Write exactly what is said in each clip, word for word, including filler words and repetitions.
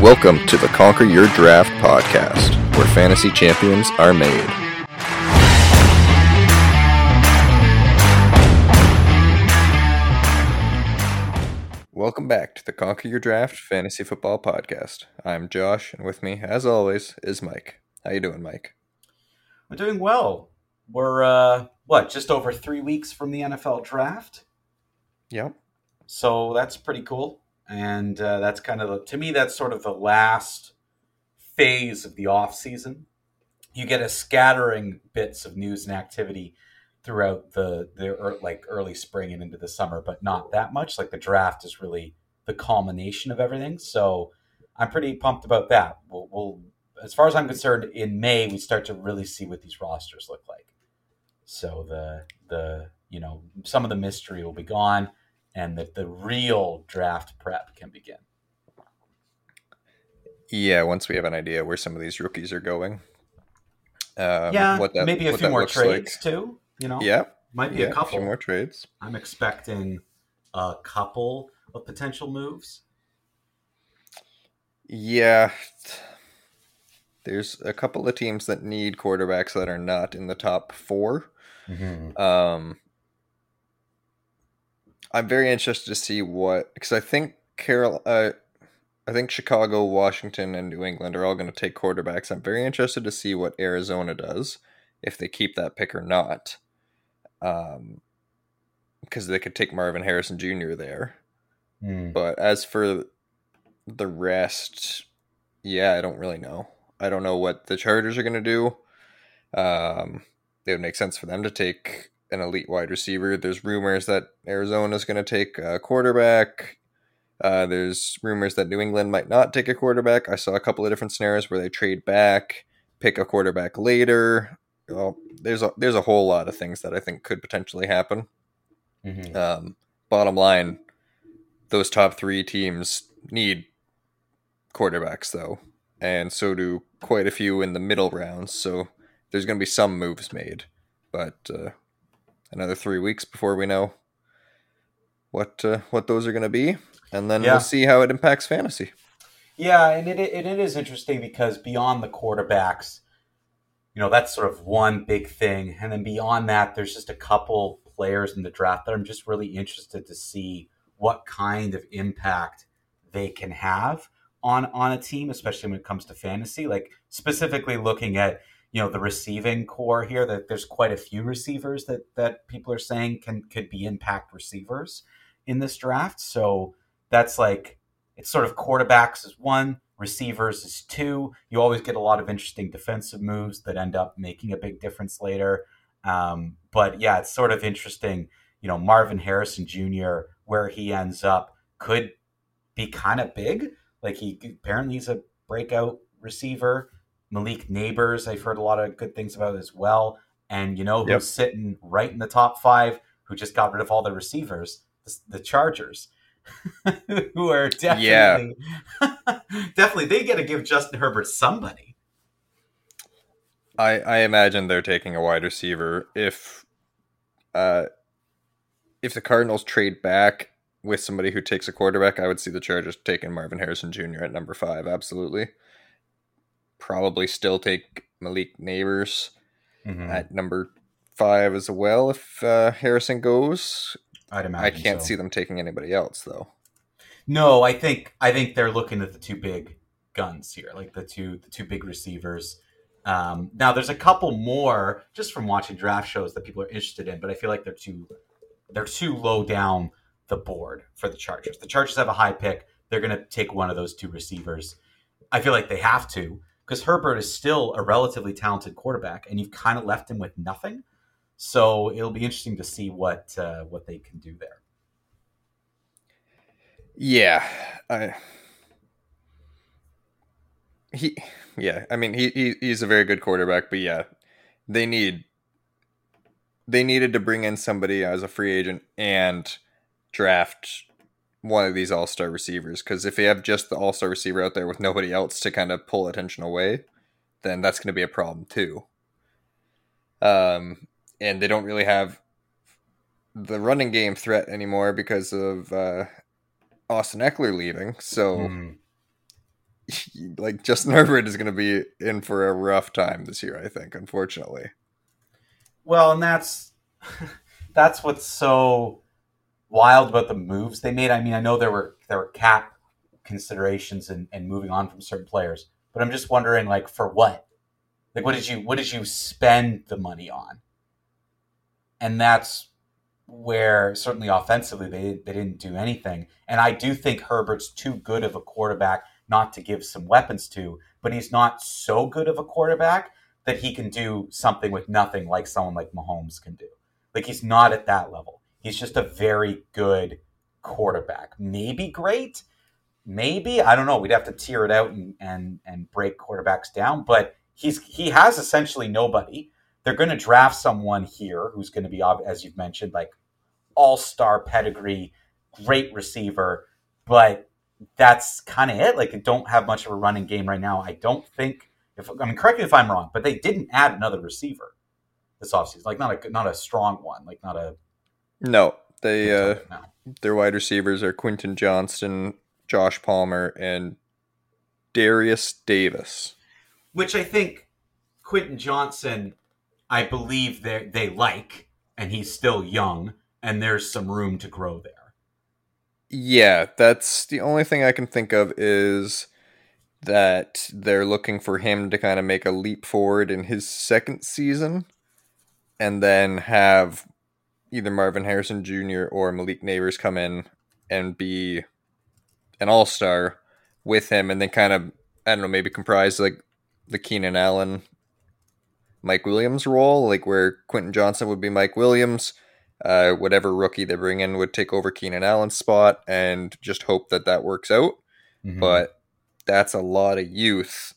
Welcome to the Conquer Your Draft podcast, where fantasy champions are made. Welcome back to the Conquer Your Draft fantasy football podcast. I'm Josh, and with me, as always, is Mike. How you doing, Mike? We're doing well. We're, uh, what, just over three weeks from the N F L draft? Yep. So that's pretty cool. And uh, that's kind of, the, to me, that's sort of the last phase of the off season. You get a scattering bits of news and activity throughout the, the like early spring and into the summer, but not that much. Like the draft is really the culmination of everything. So I'm pretty pumped about that. We'll, we'll as far as I'm concerned, in May, we start to really see what these rosters look like. So the, the you know, some of the mystery will be gone, and that the real draft prep can begin. Yeah, once we have an idea where some of these rookies are going. Um, yeah, what that, maybe a what few that more looks trades like. too. You know, Yeah, might be yeah, a couple a few more trades. I'm expecting a couple of potential moves. Yeah, there's a couple of teams that need quarterbacks that are not in the top four. Mm-hmm. Um, I'm very interested to see what, because I think Carol, uh, I think Chicago, Washington, and New England are all going to take quarterbacks. I'm very interested to see what Arizona does, if they keep that pick or not. Um, because they could take Marvin Harrison Junior there. Mm. But as for the rest, yeah, I don't really know. I don't know what the Chargers are going to do. Um, it would make sense for them to take an elite wide receiver. There's rumors that Arizona is going to take a quarterback. Uh, there's rumors that New England might not take a quarterback. I saw a couple of different scenarios where they trade back, pick a quarterback later. Well, there's a, there's a whole lot of things that I think could potentially happen. Mm-hmm. Um, bottom line, those top three teams need quarterbacks, though, and so do quite a few in the middle rounds. So there's going to be some moves made, but uh, another three weeks before we know what uh, what those are going to be, and then Yeah. we'll see how it impacts fantasy. Yeah, and it, it it is interesting because beyond the quarterbacks, you know, that's sort of one big thing, and then beyond that, there's just a couple players in the draft that I'm just really interested to see what kind of impact they can have on on a team, especially when it comes to fantasy. Like specifically looking at, you know, the receiving core here, that there's quite a few receivers that that people are saying can could be impact receivers in this draft. So that's like, it's sort of quarterbacks is one, receivers is two. You always get a lot of interesting defensive moves that end up making a big difference later. Um, but yeah, it's sort of interesting. You know, Marvin Harrison Junior, where he ends up could be kind of big. Like he apparently he's a breakout receiver. Malik Neighbors, I've heard a lot of good things about as well. And you know who's Yep. sitting right in the top five, who just got rid of all the receivers? The, the Chargers. Who are definitely, yeah. definitely, they got to give Justin Herbert somebody. I, I imagine they're taking a wide receiver. If uh, if the Cardinals trade back with somebody who takes a quarterback, I would see the Chargers taking Marvin Harrison Junior at number five. Absolutely. Probably still take Malik Neighbors mm-hmm. at number five as well if uh, Harrison goes. I'd imagine I can't so. see them taking anybody else, though. No, I think I think they're looking at the two big guns here, like the two the two big receivers. Um, now, there's a couple more just from watching draft shows that people are interested in, but I feel like they're too they're too low down the board for the Chargers. The Chargers have a high pick; they're going to take one of those two receivers. I feel like they have to, because Herbert is still a relatively talented quarterback, and you've kind of left him with nothing. So it'll be interesting to see what uh, what they can do there. Yeah, I he yeah. I mean, he, he he's a very good quarterback, but yeah, they need they needed to bring in somebody as a free agent and draft one of these all-star receivers, because if you have just the all-star receiver out there with nobody else to kind of pull attention away, then that's going to be a problem too. Um, and they don't really have the running game threat anymore because of uh, Austin Eckler leaving. So mm. like Justin Herbert is going to be in for a rough time this year, I think, unfortunately. Well, and that's that's what's so wild about the moves they made. I mean, I know there were there were cap considerations and, and moving on from certain players, but I'm just wondering, like, for what? Like, what did you what did you spend the money on? And that's where certainly offensively they they didn't do anything. And I do think Herbert's too good of a quarterback not to give some weapons to, but he's not so good of a quarterback that he can do something with nothing like someone like Mahomes can do. Like, he's not at that level. He's just a very good quarterback. Maybe great, maybe, I don't know. We'd have to tear it out and and and break quarterbacks down, but he's he has essentially nobody. They're going to draft someone here who's going to be, as you've mentioned, like all-star pedigree, great receiver, but that's kind of it. Like, they don't have much of a running game right now. I don't think, if I mean, correct me if I'm wrong, but they didn't add another receiver this offseason. Like, not a not a strong one. Like, not a no. They uh, no. Their wide receivers are Quentin Johnston, Josh Palmer, and Darius Davis. Which I think Quentin Johnson, I believe they they like, and he's still young, and there's some room to grow there. Yeah, that's the only thing I can think of is that they're looking for him to kind of make a leap forward in his second season and then have either Marvin Harrison Junior or Malik Neighbors come in and be an all-star with him, and then kind of, I don't know, maybe comprise like the Keenan Allen, Mike Williams role, like where Quentin Johnson would be Mike Williams, uh, whatever rookie they bring in would take over Keenan Allen's spot, and just hope that that works out. Mm-hmm. But that's a lot of youth.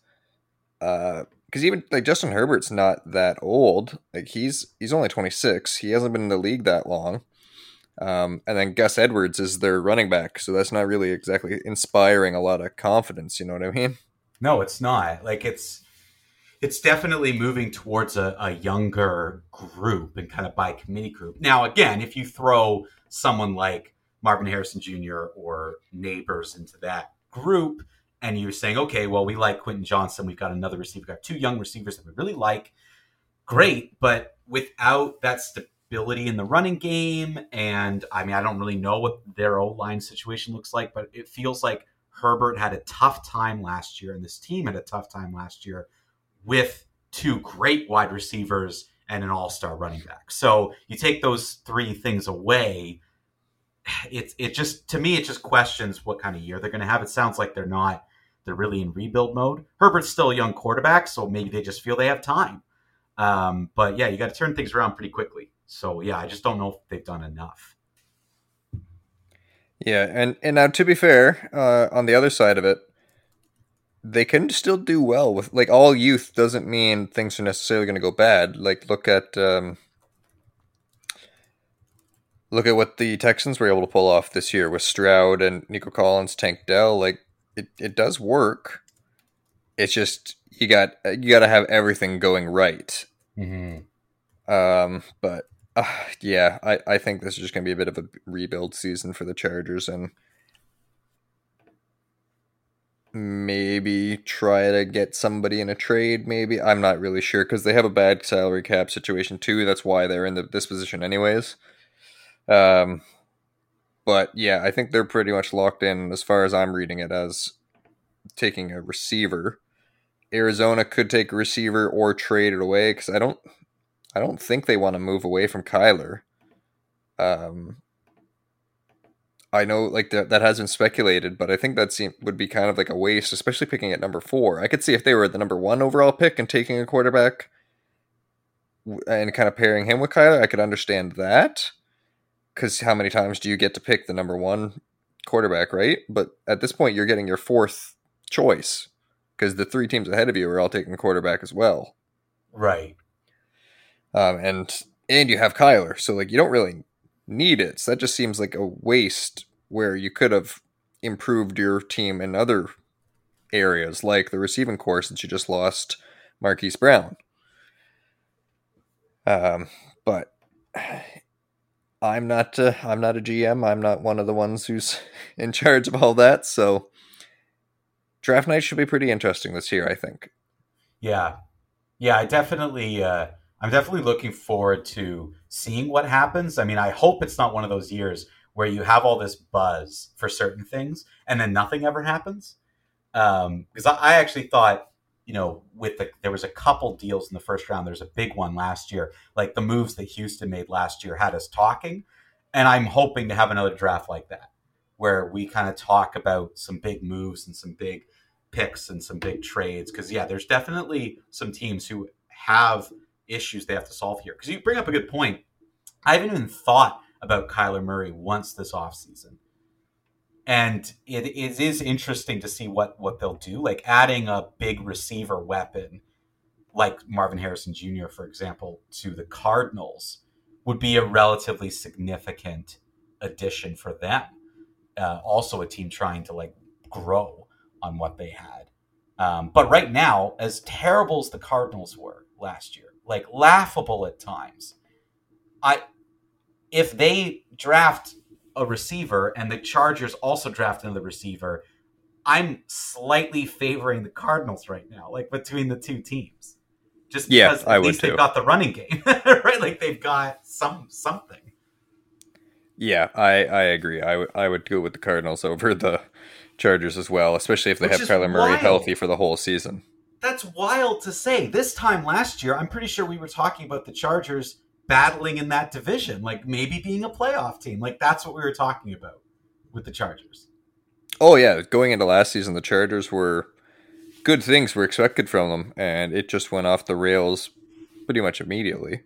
Uh, because even like Justin Herbert's not that old. Like he's he's only twenty-six. He hasn't been in the league that long. Um, and then Gus Edwards is their running back, so that's not really exactly inspiring a lot of confidence. You know what I mean? No, it's not. Like it's it's definitely moving towards a, a younger group and kind of by committee group. Now, again, if you throw someone like Marvin Harrison Junior or Neighbors into that group, and you're saying, okay, well, we like Quentin Johnson, we've got another receiver, we've got two young receivers that we really like, great, but without that stability in the running game, and I mean, I don't really know what their O-line situation looks like, but it feels like Herbert had a tough time last year, and this team had a tough time last year with two great wide receivers and an all-star running back. So you take those three things away, it, it just, to me, it just questions what kind of year they're going to have. It sounds like they're not, they're really in rebuild mode. Herbert's still a young quarterback, so maybe they just feel they have time. Um, but yeah, you got to turn things around pretty quickly. So yeah, I just don't know if they've done enough. Yeah, and, and now to be fair, uh, on the other side of it, they can still do well with, like, all youth doesn't mean things are necessarily going to go bad. Like, look at um, look at what the Texans were able to pull off this year with Stroud and Nico Collins, Tank Dell. Like, it, it does work. It's just you got you got to have everything going right. Mm-hmm. Um, but uh, yeah, I, I think this is just going to be a bit of a rebuild season for the Chargers, and maybe try to get somebody in a trade. Maybe I'm not really sure because they have a bad salary cap situation too. That's why they're in the, this position, anyways. Um, but yeah, I think they're pretty much locked in as far as I'm reading it as taking a receiver. Arizona could take a receiver or trade it away because I don't, I don't think they want to move away from Kyler. Um, I know like that that has been speculated, but I think that seem, would be kind of like a waste, especially picking at number four. I could see if they were the number one overall pick and taking a quarterback and kind of pairing him with Kyler, I could understand that. Because how many times do you get to pick the number one quarterback, right? But at this point, you're getting your fourth choice because the three teams ahead of you are all taking quarterback as well. Right. Um, and and you have Kyler, so like you don't really need it. So that just seems like a waste where you could have improved your team in other areas, like the receiving core, since you just lost Marquise Brown. Um, but I'm not uh, I'm not a G M. I'm not one of the ones who's in charge of all that. So draft night should be pretty interesting this year, I think. Yeah, yeah, I definitely, uh, I'm definitely looking forward to seeing what happens. I mean, I hope it's not one of those years where you have all this buzz for certain things and then nothing ever happens. Um, because I, I actually thought, you know, with the there was a couple deals in the first round. There's a big one last year, like the moves that Houston made last year had us talking, and I'm hoping to have another draft like that where we kind of talk about some big moves and some big picks and some big trades. Because yeah, there's definitely some teams who have issues they have to solve here. Because you bring up a good point. I haven't even thought about Kyler Murray once this offseason. And it, it is interesting to see what, what they'll do. Like adding a big receiver weapon like Marvin Harrison Junior, for example, to the Cardinals would be a relatively significant addition for them. Uh, also a team trying to like grow on what they had. Um, but right now, as terrible as the Cardinals were last year, like laughable at times, I if they draft a receiver and the Chargers also draft another receiver, I'm slightly favoring the Cardinals right now, like between the two teams. Just because yeah, at least they've got the running game, right? Like they've got some something. Yeah, I, I agree. I, w- I would go with the Cardinals over the Chargers as well, especially if they Which have is Kyler Murray wild. healthy for the whole season. That's wild to say. This time last year, I'm pretty sure we were talking about the Chargers battling in that division, like maybe being a playoff team. Like that's what we were talking about with the Chargers. Oh yeah, going into last season, the Chargers were good things were expected from them, and it just went off the rails pretty much immediately.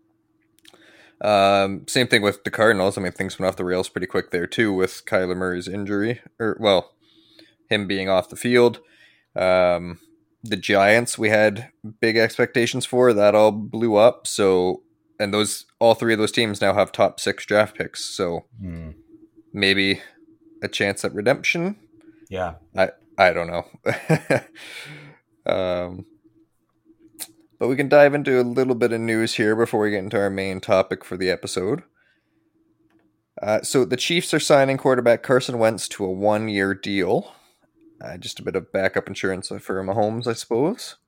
Um, same thing with the Cardinals. I mean, things went off the rails pretty quick there too with Kyler Murray's injury, or well, him being off the field. Um, the Giants, we had big expectations for. That all blew up. So, and those all three of those teams now have top six draft picks. So Hmm. maybe a chance at redemption. Yeah, I I don't know. um, but we can dive into a little bit of news here before we get into our main topic for the episode. Uh, so the Chiefs are signing quarterback Carson Wentz to a one-year deal. Uh, just a bit of backup insurance for Mahomes, I suppose.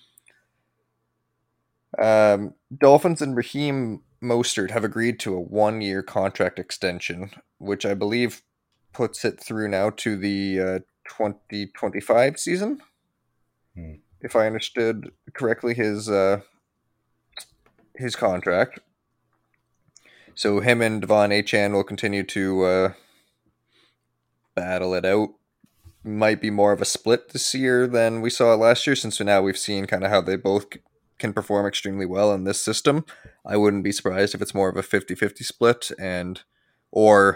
Um, Dolphins and Raheem Mostert have agreed to a one-year contract extension, which I believe puts it through now to the uh, twenty twenty-five season. Hmm. If I understood correctly, his uh, his contract. So him and Devon Achane will continue to uh, battle it out. Might be more of a split this year than we saw last year, since now we've seen kind of how they both can perform extremely well in this system. I wouldn't be surprised if it's more of a fifty-fifty split, and or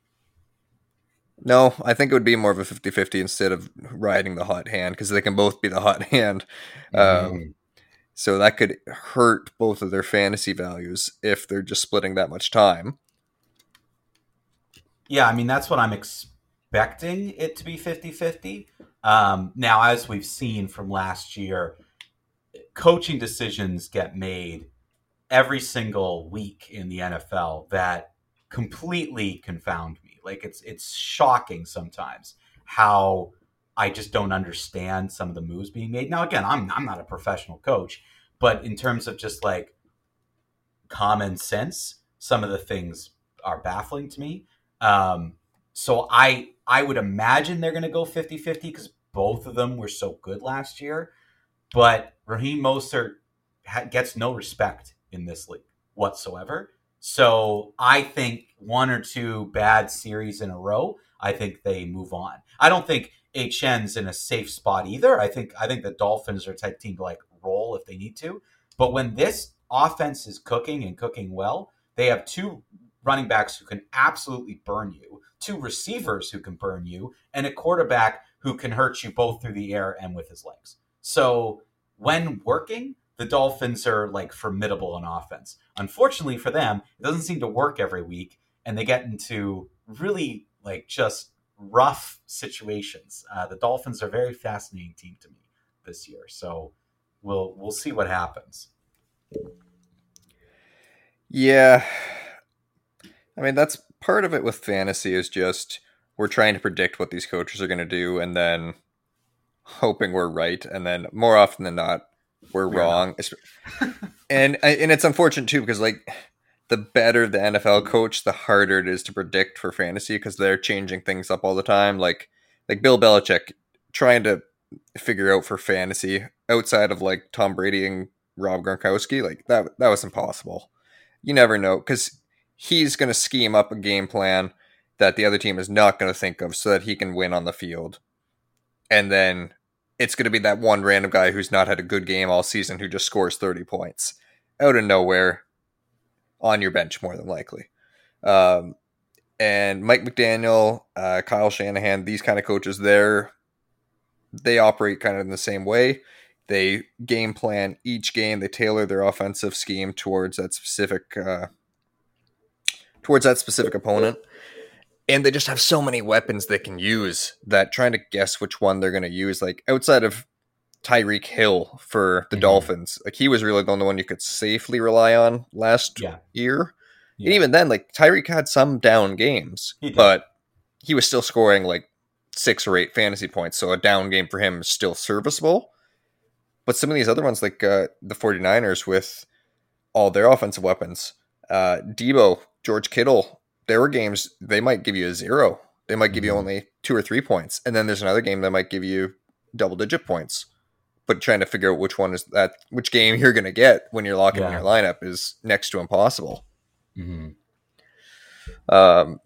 no, I think it would be more of a fifty-fifty instead of riding the hot hand, because they can both be the hot hand. Mm-hmm. Um, so that could hurt both of their fantasy values if they're just splitting that much time. Yeah, I mean, that's what I'm expecting it to be fifty-fifty. Um, now, as we've seen from last year, coaching decisions get made every single week in the N F L that completely confound me. Like it's it's shocking sometimes how I just don't understand some of the moves being made. Now, again, I'm I'm not a professional coach, but in terms of just like common sense, some of the things are baffling to me. Um, so I I would imagine they're going to go fifty-fifty because both of them were so good last year. But Raheem Mostert ha- gets no respect in this league whatsoever. So I think one or two bad series in a row, I think they move on. I don't think H N's in a safe spot either. I think I think the Dolphins are a type team to like roll if they need to. But when this offense is cooking and cooking well, they have two running backs who can absolutely burn you, two receivers who can burn you, and a quarterback who can hurt you both through the air and with his legs. So when working, the Dolphins are like formidable on offense. Unfortunately for them, it doesn't seem to work every week, and they get into really like just rough situations. Uh, the Dolphins are a very fascinating team to me this year, so we'll we'll see what happens. Yeah, I mean that's part of it with fantasy is just we're trying to predict what these coaches are going to do, and then hoping we're right, and then more often than not, we're We are wrong. not. and and it's unfortunate too because like the better the N F L coach, the harder it is to predict for fantasy because they're changing things up all the time. Like like Bill Belichick trying to figure out for fantasy outside of like Tom Brady and Rob Gronkowski, like that that was impossible. You never know because he's going to scheme up a game plan that the other team is not going to think of so that he can win on the field. And then it's going to be that one random guy who's not had a good game all season who just scores thirty points out of nowhere on your bench, more than likely. Um, and Mike McDaniel, uh, Kyle Shanahan, these kind of coaches, they're, they operate kind of in the same way. They game plan each game. They tailor their offensive scheme towards that specific, uh, towards that specific opponent. And they just have so many weapons they can use that trying to guess which one they're going to use, like outside of Tyreek Hill for the mm-hmm. Dolphins, like he was really the only one you could safely rely on last yeah. year. Yeah. And even then, like Tyreek had some down games, he but he was still scoring like six or eight fantasy points. So a down game for him is still serviceable. But some of these other ones, like uh, the 49ers with all their offensive weapons, uh, Debo, George Kittle, there were games they might give you a zero. They might give mm-hmm. you only two or three points. And then there's another game that might give you double digit points. But trying to figure out which one is that, which game you're going to get when you're locking yeah. in your lineup is next to impossible. Mm-hmm. Um,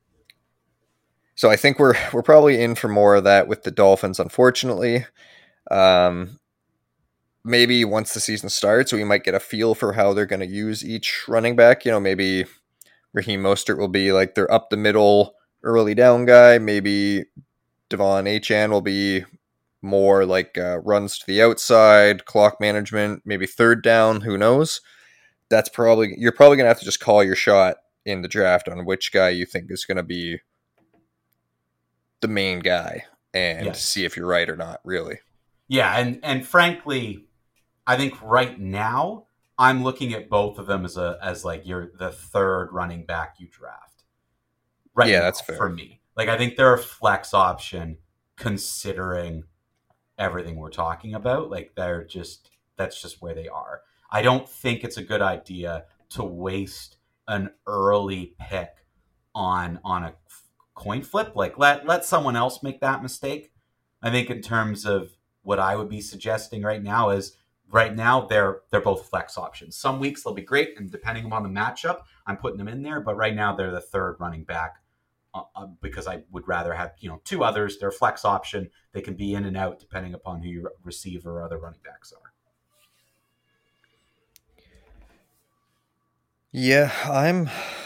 so I think we're we're probably in for more of that with the Dolphins, unfortunately. Um, maybe once the season starts, we might get a feel for how they're going to use each running back. You know, maybe Raheem Mostert will be like their up the middle, early down guy. Maybe Devon Achane will be more like uh, runs to the outside, clock management, maybe third down. Who knows? That's probably you're probably gonna have to just call your shot in the draft on which guy you think is gonna be the main guy and yes. see if you're right or not. Really. Yeah, and and frankly, I think right now I'm looking at both of them as a as like you're the third running back you draft. Right. Yeah, now, that's fair for me. Like I think they're a flex option considering everything we're talking about. Like they're just that's just where they are. I don't think it's a good idea to waste an early pick on on a coin flip. Like let let someone else make that mistake. I think in terms of what I would be suggesting right now is right now they're they're both flex options. Some weeks they'll be great, and depending upon the matchup, I'm putting them in there. But right now they're the third running back. Uh, because I would rather have, you know, two others. They're flex option. They can be in and out depending upon who your receiver or other running backs are. Yeah, I'm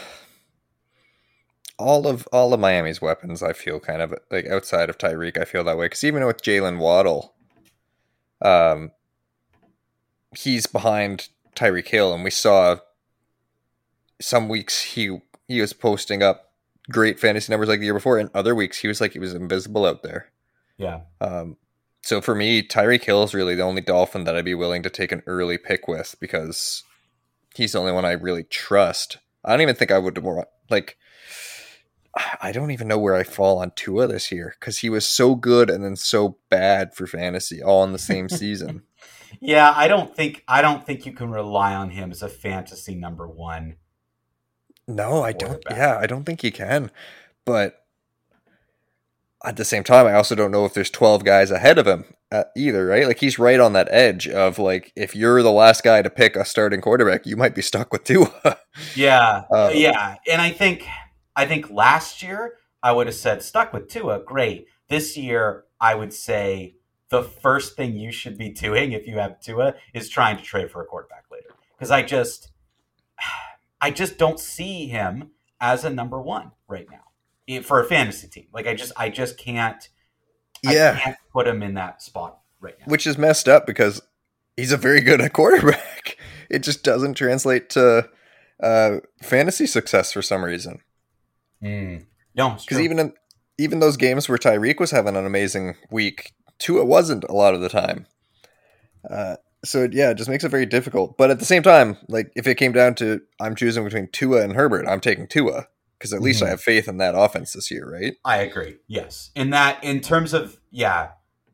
all of all of Miami's weapons. I feel kind of like outside of Tyreek, I feel that way because even with Jalen Waddle, um, he's behind Tyreek Hill, and we saw some weeks he he was posting up great fantasy numbers like the year before, and other weeks he was like he was invisible out there. Yeah. Um, so for me, Tyreek Hill is really the only Dolphin that I'd be willing to take an early pick with because he's the only one I really trust. I don't even think I would like. I don't even know where I fall on Tua this year because he was so good and then so bad for fantasy all in the same season. Yeah, I don't think I don't think you can rely on him as a fantasy number one. No, I don't. Yeah, I don't think he can. But at the same time, I also don't know if there's twelve guys ahead of him uh, either, right? Like he's right on that edge of like, if you're the last guy to pick a starting quarterback, you might be stuck with Tua. yeah, um, yeah. And I think, I think last year I would have said stuck with Tua, great. This year I would say the first thing you should be doing if you have Tua is trying to trade for a quarterback later. Because I just... I just don't see him as a number one right now for a fantasy team. Like I just, I just can't, yeah. I can't put him in that spot right now. Which is messed up because he's a very good quarterback. It just doesn't translate to uh, fantasy success for some reason. Mm. No, because even in, even those games where Tyreek was having an amazing week, Tua wasn't a lot of the time. Uh, So, yeah, it just makes it very difficult. But at the same time, like, if it came down to I'm choosing between Tua and Herbert, I'm taking Tua. Because at mm-hmm. least I have faith in that offense this year, right? I agree, yes. In that, in terms of, yeah,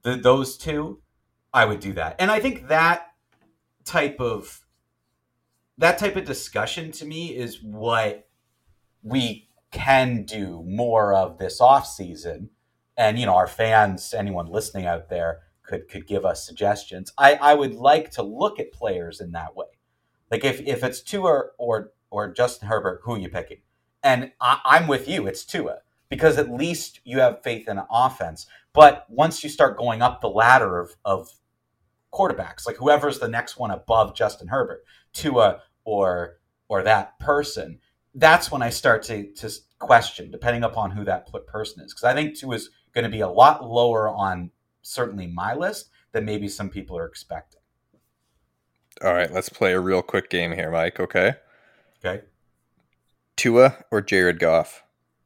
the, those two, I would do that. And I think that type of that type of discussion to me is what we can do more of this off season. And you know, our fans, anyone listening out there, could could give us suggestions. I, I would like to look at players in that way. Like if, if it's Tua or or Justin Herbert, who are you picking? And I, I'm with you. It's Tua because at least you have faith in an offense. But once you start going up the ladder of, of quarterbacks, like whoever's the next one above Justin Herbert, Tua or or that person, that's when I start to to question, depending upon who that person is. Because I think Tua is going to be a lot lower on certainly my list than maybe some people are expecting. All right, let's play a real quick game here, Mike, okay? Okay. Tua or Jared Goff?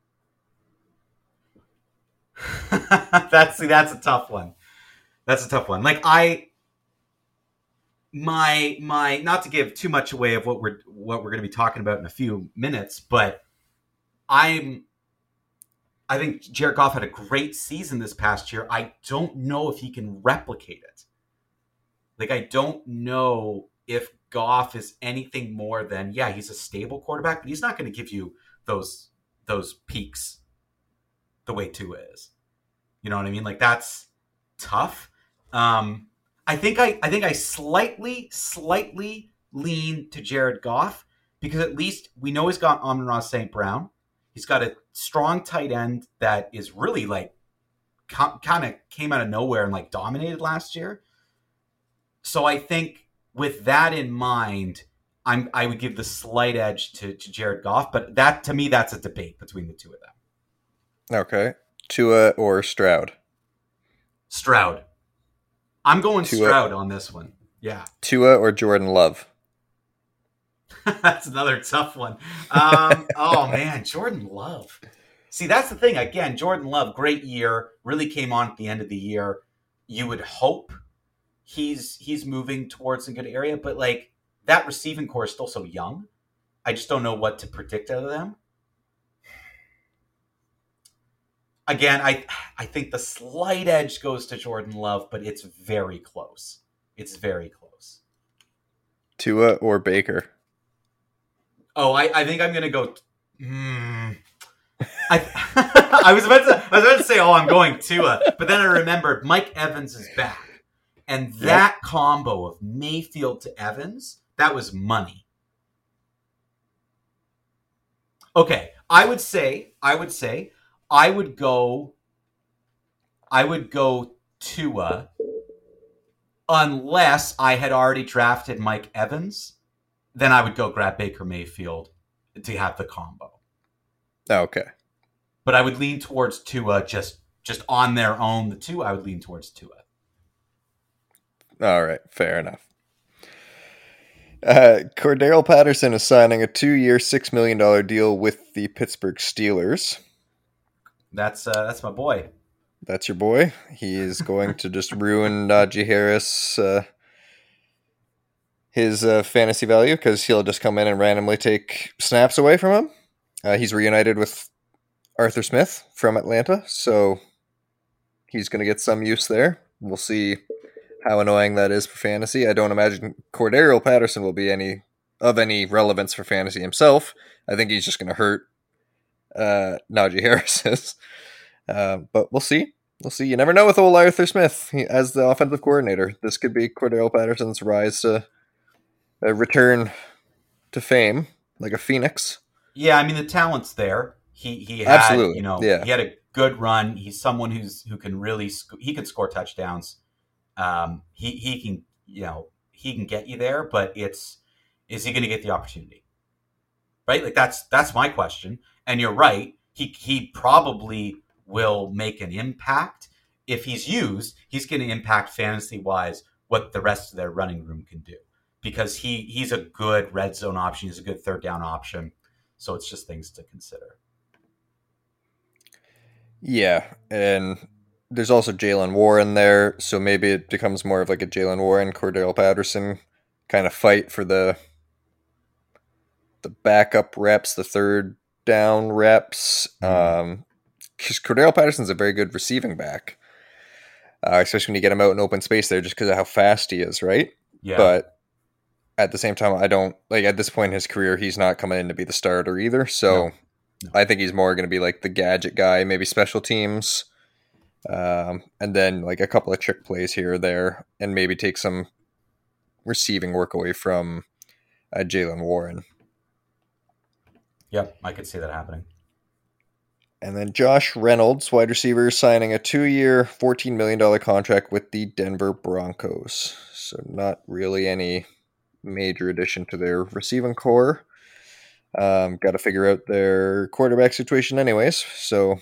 that's see, that's a tough one. That's a tough one. Like I my my not to give too much away of what we're what we're going to be talking about in a few minutes, but I'm I think Jared Goff had a great season this past year. I don't know if he can replicate it. Like, I don't know if Goff is anything more than, yeah, he's a stable quarterback, but he's not going to give you those those peaks the way Tua is. You know what I mean? Like, that's tough. Um, I think I I think I slightly, slightly lean to Jared Goff because at least we know he's got Amon-Ra Saint Brown. He's got a strong tight end that is really like kind of came out of nowhere and like dominated last year. So I think with that in mind, I'm I would give the slight edge to, to Jared Goff, but that to me that's a debate between the two of them. Okay, Tua or Stroud? Stroud. I'm going Tua. Stroud on this one. Yeah. Tua or Jordan Love? That's another tough one. Um, oh, man, Jordan Love. See, that's the thing. Again, Jordan Love, great year, really came on at the end of the year. You would hope he's he's moving towards a good area, but like that receiving core is still so young. I just don't know what to predict out of them. Again, I I think the slight edge goes to Jordan Love, but it's very close. It's very close. Tua or Baker? Oh, I, I think I'm gonna go. Mm, I I was about to I was about to say, oh, I'm going Tua, but then I remembered Mike Evans is back, and that yep. combo of Mayfield to Evans, that was money. Okay, I would say I would say I would go. I would go Tua, unless I had already drafted Mike Evans. Then I would go grab Baker Mayfield to have the combo. Okay. But I would lean towards Tua just just on their own. The two, I would lean towards Tua. All right. Fair enough. Uh, Cordero Patterson is signing a two-year, six million dollars deal with the Pittsburgh Steelers. That's uh, that's my boy. That's your boy? He is going to just ruin Najee Harris... Uh, his uh, fantasy value because he'll just come in and randomly take snaps away from him. Uh, he's reunited with Arthur Smith from Atlanta, so he's going to get some use there. We'll see how annoying that is for fantasy. I don't imagine Cordero Patterson will be any of any relevance for fantasy himself. I think he's just going to hurt uh, Najee Harris. uh, but we'll see. We'll see. You never know with old Arthur Smith he, as the offensive coordinator. This could be Cordero Patterson's rise to a return to fame, like a phoenix. Yeah, I mean the talent's there. He he had Absolutely. you know yeah. he had a good run. He's someone who's who can really sc- he can score touchdowns. Um, he he can you know he can get you there, but it's is he going to get the opportunity? Right, like that's that's my question. And you're right. He he probably will make an impact if he's used. He's going to impact fantasy wise what the rest of their running room can do. Because he, he's a good red zone option. He's a good third down option. So it's just things to consider. Yeah, and there's also Jalen Warren there. So maybe it becomes more of like a Jalen Warren, Cordero Patterson kind of fight for the the backup reps, the third down reps. Mm-hmm. Um, because Cordero Patterson's a very good receiving back. uh, especially when you get him out in open space there, just because of how fast he is, right? Yeah. But at the same time, I don't like at this point in his career, he's not coming in to be the starter either. So No. No. I think he's more going to be like the gadget guy, maybe special teams, um, and then like a couple of trick plays here or there, and maybe take some receiving work away from uh, Jaylen Warren. Yep, I could see that happening. And then Josh Reynolds, wide receiver, signing a two-year, fourteen million dollars contract with the Denver Broncos. So not really any major addition to their receiving core. Um, got to figure out their quarterback situation anyways. So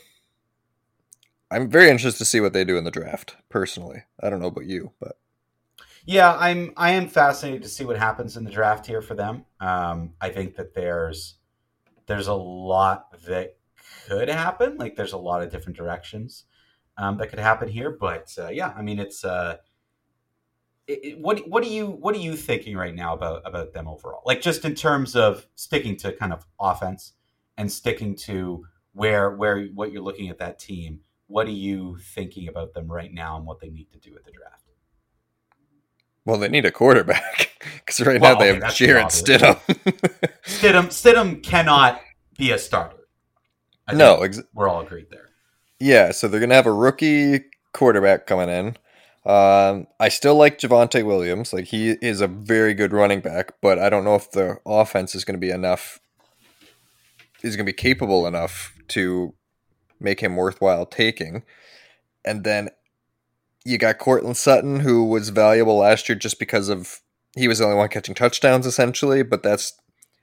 I'm very interested to see what they do in the draft, personally. I don't know about you, but... Yeah, I'm I am fascinated to see what happens in the draft here for them. Um, I think that there's there's a lot that could happen. Like there's a lot of different directions um, that could happen here. But uh, yeah, I mean, it's uh, it, it, what what are you what are you thinking right now about about them overall? Like just in terms of sticking to kind of offense and sticking to where where what you're looking at that team. What are you thinking about them right now and what they need to do at the draft? Well, they need a quarterback because right Well, now they okay, have Jarrett Stidham. Stidham Stidham cannot be a starter. I no, think ex- we're all agreed there. Yeah, so they're gonna have a rookie quarterback coming in. Um, I still like Javonte Williams. Like he is a very good running back, but I don't know if the offense is going to be enough. Is going to be capable enough to make him worthwhile taking. And then you got Cortland Sutton, who was valuable last year just because of he was the only one catching touchdowns, essentially. But that's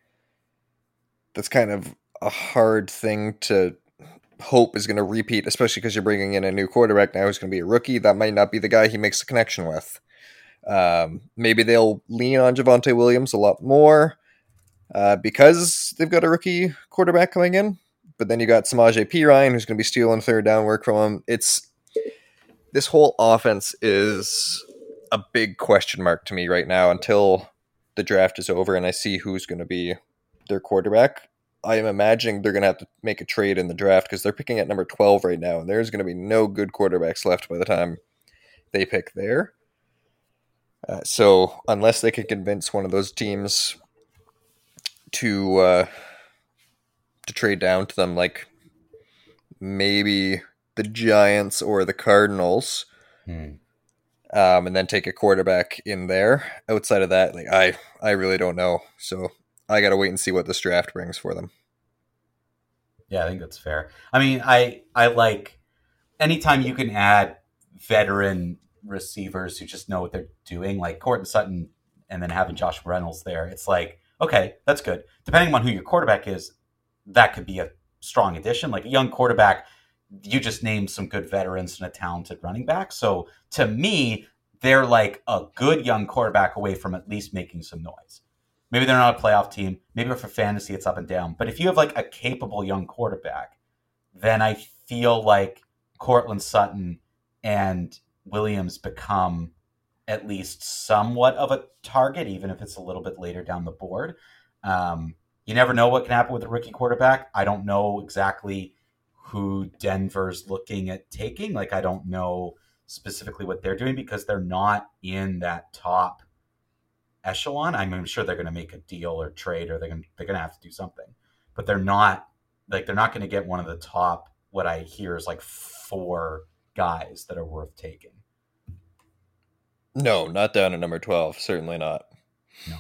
that's kind of a hard thing to hope is going to repeat, especially because you're bringing in a new quarterback now who's going to be a rookie. That might not be the guy he makes the connection with. Um, maybe they'll lean on Javonte Williams a lot more uh, because they've got a rookie quarterback coming in. But then you got Samaje Perine, who's going to be stealing third down work from him. It's this whole offense is a big question mark to me right now until the draft is over and I see who's going to be their quarterback. I am imagining they're going to have to make a trade in the draft because they're picking at number twelve right now, and there's going to be no good quarterbacks left by the time they pick there. Uh, so unless they can convince one of those teams to uh, to trade down to them, like maybe the Giants or the Cardinals, Hmm. um, and then take a quarterback in there. Outside of that, like I, I really don't know. So I got to wait and see what this draft brings for them. Yeah, I think that's fair. I mean, I I like anytime you can add veteran receivers who just know what they're doing, like Cortland Sutton, and then having Josh Reynolds there. It's like, okay, that's good. Depending on who your quarterback is, that could be a strong addition. Like a young quarterback, you just named some good veterans and a talented running back. So to me, they're like a good young quarterback away from at least making some noise. Maybe they're not a playoff team. Maybe for fantasy, it's up and down. But if you have like a capable young quarterback, then I feel like Cortland Sutton and Williams become at least somewhat of a target, even if it's a little bit later down the board. Um, you never know what can happen with a rookie quarterback. I don't know exactly who Denver's looking at taking. Like, I don't know specifically what they're doing because they're not in that top echelon. I mean, I'm sure they're going to make a deal or trade, or they're going they're going to have to do something, but they're not like they're not going to get one of the top. What I hear is like four guys that are worth taking. No, not down at number twelve. Certainly not. No.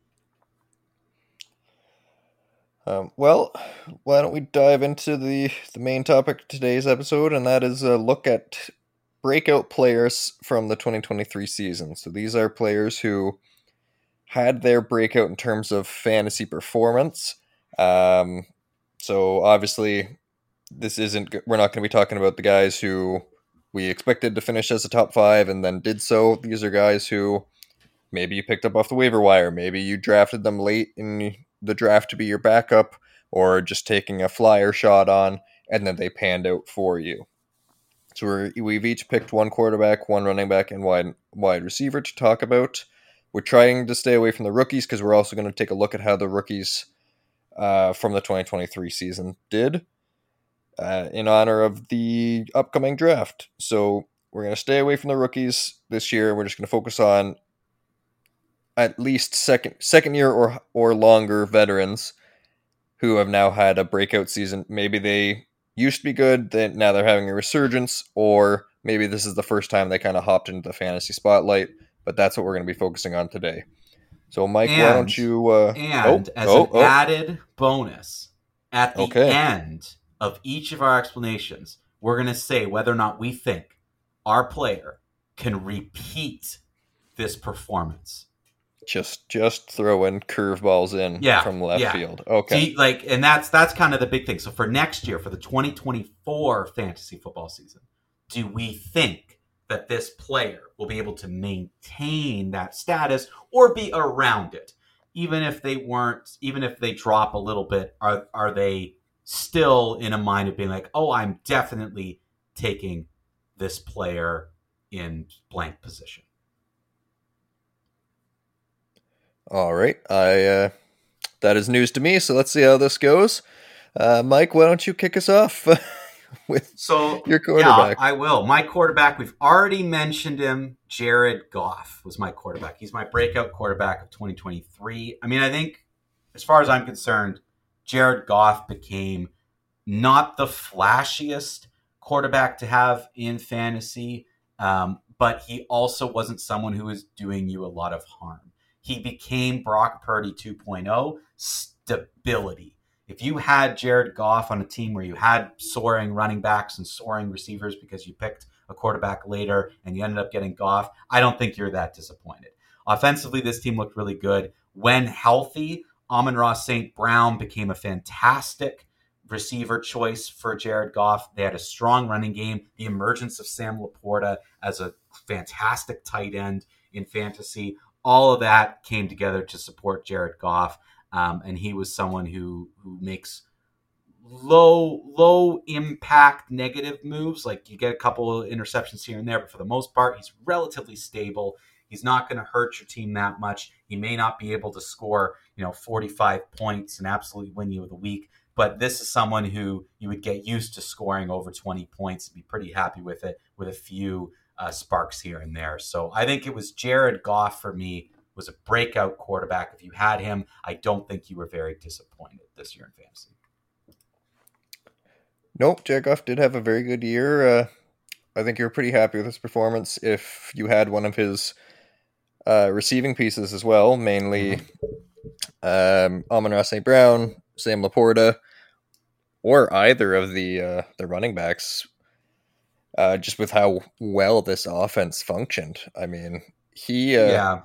Um, well, why don't we dive into the, the main topic of today's episode, and that is a look at breakout players from the twenty twenty-three season. So these are players who had their breakout in terms of fantasy performance. Um, so obviously, this isn't. We're not going to be talking about the guys who we expected to finish as a top five and then did so. These are guys who maybe you picked up off the waiver wire, maybe you drafted them late in the draft to be your backup, or just taking a flyer shot on, and then they panned out for you. So we're, we've each picked one quarterback, one running back, and wide wide receiver to talk about. We're trying to stay away from the rookies because we're also going to take a look at how the rookies uh, from the twenty twenty-three season did uh, in honor of the upcoming draft. So we're going to stay away from the rookies this year. We're just going to focus on at least second second year or or longer veterans who have now had a breakout season. Maybe they used to be good, then now they're having a resurgence, or maybe this is the first time they kind of hopped into the fantasy spotlight. But that's what we're going to be focusing on today. So, Mike, And, why don't you... Uh, and oh, as oh, an oh. added bonus, at the Okay. end of each of our explanations, we're going to say whether or not we think our player can repeat this performance. Just just throwing curveballs in Yeah, from left yeah. field. Okay. See, like, and that's that's kind of the big thing. So for next year, for the twenty twenty-four fantasy football season, do we think that this player will be able to maintain that status or be around it? Even if they weren't, even if they drop a little bit, are are they still in a mind of being like, oh, I'm definitely taking this player in blank position? All right. I uh, that is news to me, so let's see how this goes. Uh, Mike, why don't you kick us off with So your quarterback? Yeah, I will. My quarterback, we've already mentioned him. Jared Goff was my quarterback. He's my breakout quarterback of twenty twenty-three. I mean, I think as far as I'm concerned, Jared Goff became not the flashiest quarterback to have in fantasy, um, but he also wasn't someone who was doing you a lot of harm. He became Brock Purdy two point oh, stability. If you had Jared Goff on a team where you had soaring running backs and soaring receivers because you picked a quarterback later and you ended up getting Goff, I don't think you're that disappointed. Offensively, this team looked really good. When healthy, Amon-Ra Saint Brown became a fantastic receiver choice for Jared Goff. They had a strong running game. The emergence of Sam Laporta as a fantastic tight end in fantasy, all of that came together to support Jared Goff. Um, and he was someone who who makes low low impact negative moves. Like you get a couple of interceptions here and there, but for the most part, he's relatively stable. He's not going to hurt your team that much. He may not be able to score, you know, forty-five points and absolutely win you the week. But this is someone who you would get used to scoring over twenty points and be pretty happy with it, with a few uh, sparks here and there. So I think it was Jared Goff for me, was a breakout quarterback. If you had him, I don't think you were very disappointed this year in fantasy. Nope, Jared Goff did have a very good year. Uh, I think you're pretty happy with his performance. If you had one of his uh, receiving pieces as well, mainly um, Amon-Ra Saint Brown, Sam Laporta, or either of the uh, the running backs, uh, just with how well this offense functioned. I mean, he uh,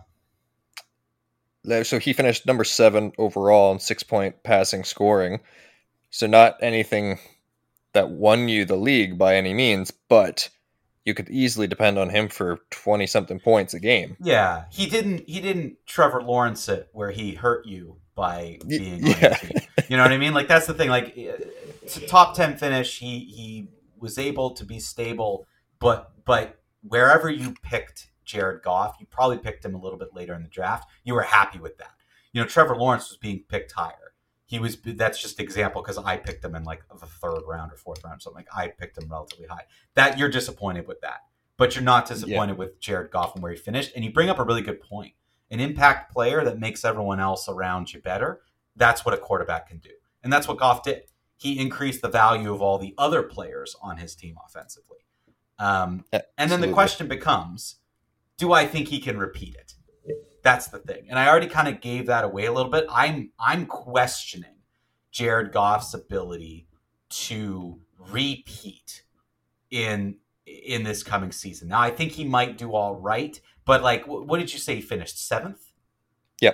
yeah. So he finished number seven overall in six-point passing scoring. So not anything that won you the league by any means, but you could easily depend on him for twenty-something points a game. Yeah, he didn't. He didn't Trevor Lawrence it where he hurt you by being yeah. on your team. You know what I mean? Like that's the thing. Like it's a top ten finish. He he was able to be stable, but but wherever you picked Jared Goff, you probably picked him a little bit later in the draft. You were happy with that. You know, Trevor Lawrence was being picked higher. He was. That's just an example because I picked him in like the third round or fourth round, or something. Like I picked him relatively high. That you're disappointed with that, but you're not disappointed yeah. with Jared Goff and where he finished. And you bring up a really good point. An impact player that makes everyone else around you better. That's what a quarterback can do, and that's what Goff did. He increased the value of all the other players on his team offensively. Um, and then the question becomes, do I think he can repeat it? That's the thing. And I already kind of gave that away a little bit. I'm I'm questioning Jared Goff's ability to repeat in in this coming season. Now, I think he might do all right, but like, what did you say he finished? Seventh? Yep.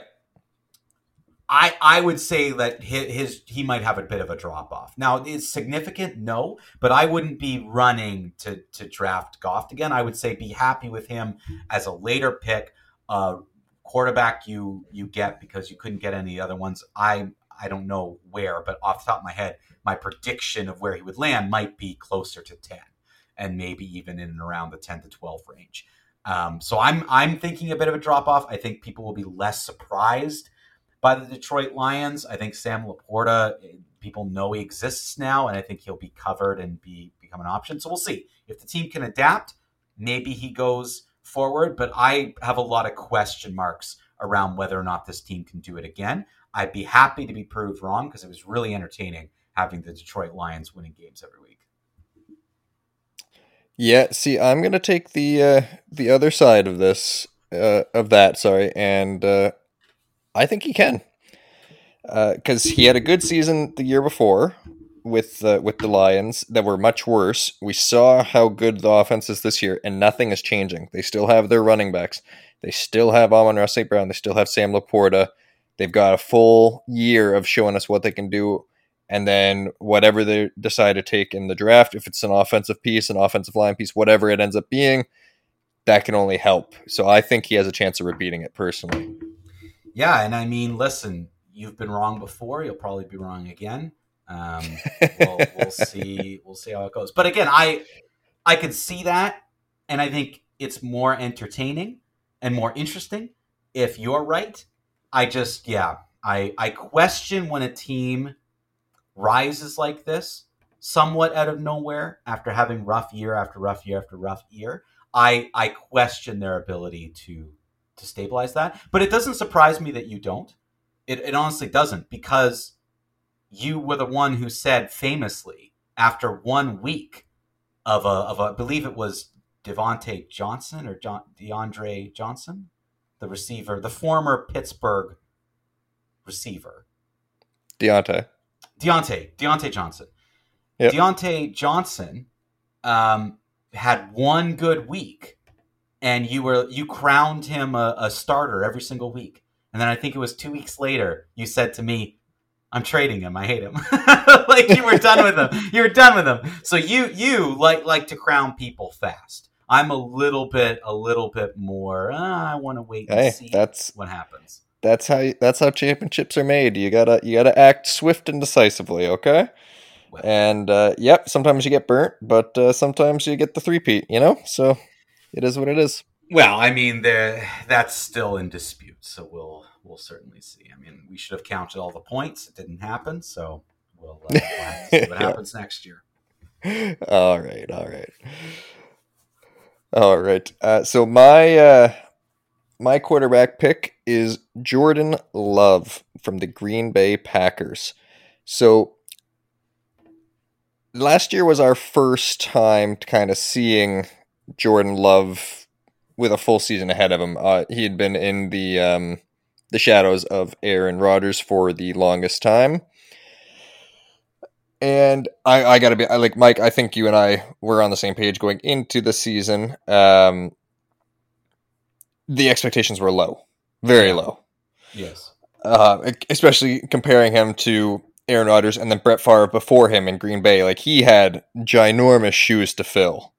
I I would say that his, his he might have a bit of a drop off. Now, is significant? No, but I wouldn't be running to to draft Goff again. I would say be happy with him as a later pick. Uh, quarterback you you get because you couldn't get any other ones. I I don't know where, but off the top of my head, my prediction of where he would land might be closer to ten, and maybe even in and around the ten to twelve range. Um, so I'm I'm thinking a bit of a drop off. I think people will be less surprised by the Detroit Lions. I think Sam Laporta, people know he exists now, and I think he'll be covered and be become an option. So we'll see if the team can adapt. maybe he goes forward, but I have a lot of question marks around whether or not this team can do it again. I'd be happy to be proved wrong because it was really entertaining having the Detroit Lions winning games every week. Yeah, see, I'm gonna take the uh, the other side of this, uh, of that. Sorry, and uh, I think he can, because uh, he had a good season the year before with uh, with the Lions that were much worse. We saw how good the offense is this year, and nothing is changing. They still have their running backs. They still have Amon-Ra Saint Brown. They still have Sam Laporta. They've got a full year of showing us what they can do. And then whatever they decide to take in the draft, if it's an offensive piece, an offensive line piece, whatever it ends up being, that can only help. So I think he has a chance of repeating it personally. Yeah, and I mean, listen, you've been wrong before. You'll probably be wrong again. Um, we'll, we'll see. We'll see how it goes. But again, I I can see that, and I think it's more entertaining and more interesting if you're right. I just, yeah, I I question when a team rises like this, somewhat out of nowhere after having rough year after rough year after rough year. I I question their ability to to stabilize that. But it doesn't surprise me that you don't. It it honestly doesn't, because you were the one who said famously after one week of a of a I believe it was Devontae Johnson or John, DeAndre Johnson, the receiver, the former Pittsburgh receiver. Deontay. Deontay, Deontay Johnson. Yep. Deontay Johnson um, had one good week, and you were you crowned him a, a starter every single week. And then I think it was two weeks later, you said to me, "I'm trading him. I hate him." Like you were done with him. You were done with him. So you you like like to crown people fast. I'm a little bit a little bit more. Uh, I want to wait and hey, see that's, what happens. That's how you, that's how championships are made. You gotta you gotta act swift and decisively, okay? Well, and uh, yep, sometimes you get burnt, but uh, sometimes you get the three-peat, you know? So it is what it is. Well, I mean, that's still in dispute, so we'll we'll certainly see. I mean, we should have counted all the points. It didn't happen, so we'll, uh, we'll have to see what happens yeah. next year. All right, all right. All right. Uh, so my... Uh, My quarterback pick is Jordan Love from the Green Bay Packers. So last year was our first time kind of seeing Jordan Love with a full season ahead of him. Uh, he had been in the um, the shadows of Aaron Rodgers for the longest time. And I, I got to be like, Mike, I think you and I were on the same page going into the season. Um, the expectations were low. Very low. Yes. Uh, especially comparing him to Aaron Rodgers and then Brett Favre before him in Green Bay. Like, he had ginormous shoes to fill.